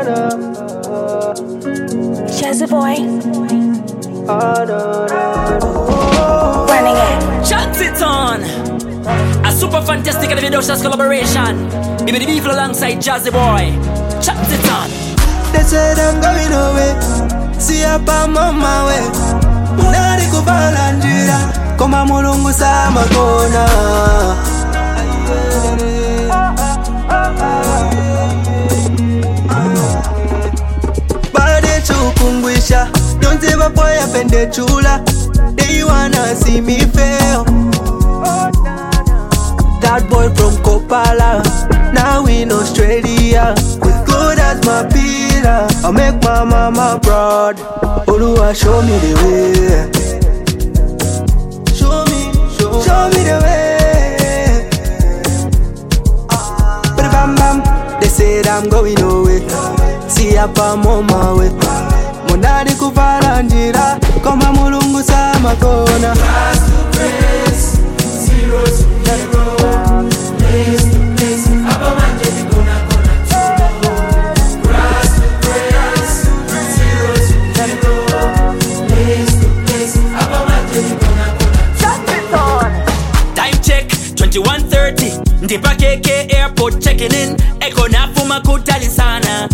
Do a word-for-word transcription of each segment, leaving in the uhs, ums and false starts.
Jazzy boy. Running it. Chance it on. A super fantastic and videocious collaboration. Even the people alongside Jazzy boy. Chance it on. They said I'm going away. See up I'm on my way. Unari kuvala njira koma mulungu sama kona. Bade chukungwisha Donze bapoya pende chula. They wanna see me fail. That boy from Kopala, now in Australia. With God as my pillar, I make my mama proud. Oluwa show me the way. Show me, show, show me the way. But bam bam, they said I'm going away. See up I'm on my way. Monari kuvala njira, koma mulungu sama kona. Rise to praise, zero to hero. Place to place, abamanje nikona kona tulo. Rise to praise, zero to hero. Place to place, abamanje nikona kona tulo. Time check, twenty-one thirty. Ndipa K K airport checking in. Eko nafuma kutalisana.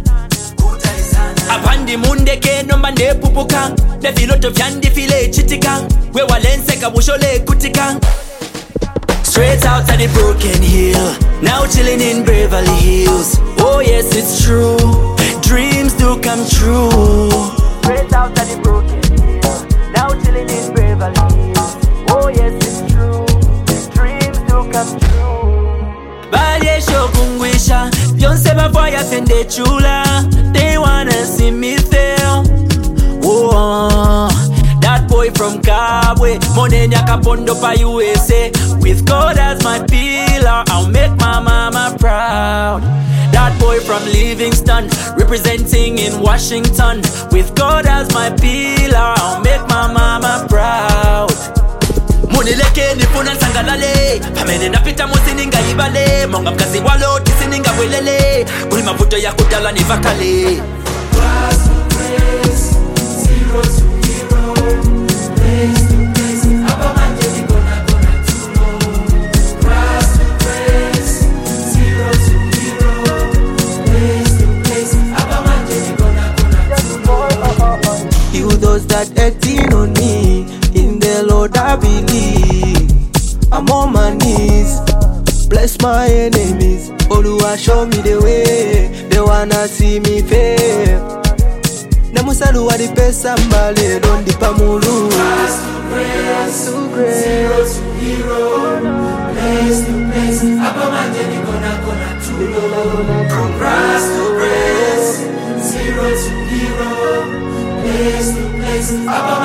Apandi munde ke nomba ne pupuka. Ne filoto vyandi file chitika. We walense kabushole kutika. Straight out of the broken hill. Now chilling in Beverly Hills. Oh yes, it's true. Dreams do come true. Straight out of the broken hill. Now chilling in Beverly Hills. Oh yes, it's true. Dreams do come true. Balye shokungwisha. Yonse bafoya pende chula. They wanna see me fail. Whoa, that boy from Kabwe, Monenya Kapondo pa U S A. With God as my pillar, I'll make my mama proud. That boy from Livingston, representing in Washington. With God as my pillar, I'll make my mama proud. Munileke nifuna sangalale. Pamene napita musininga ibale. Monga mkazi walo tisininga welele. Kuli mavuto ya kudala ni vakale. Rise to praise, zero to hero. Place to place, abamanje nikona kona tulo. Rise to praise, zero to hero. Place to place, abamanje nikona kona tulo. You those that acting on me, in the Lord I believe. I'm on my knees, bless my enemies. Oluwa show me the way, they wanna see me fail. Namusalu wadi pesa mbale, don't dipa mulu. Rise to praise, zero to hero. Place to place, abamanje nikona kona tulo. Rise to praise, zero to hero. Place to place, abamanje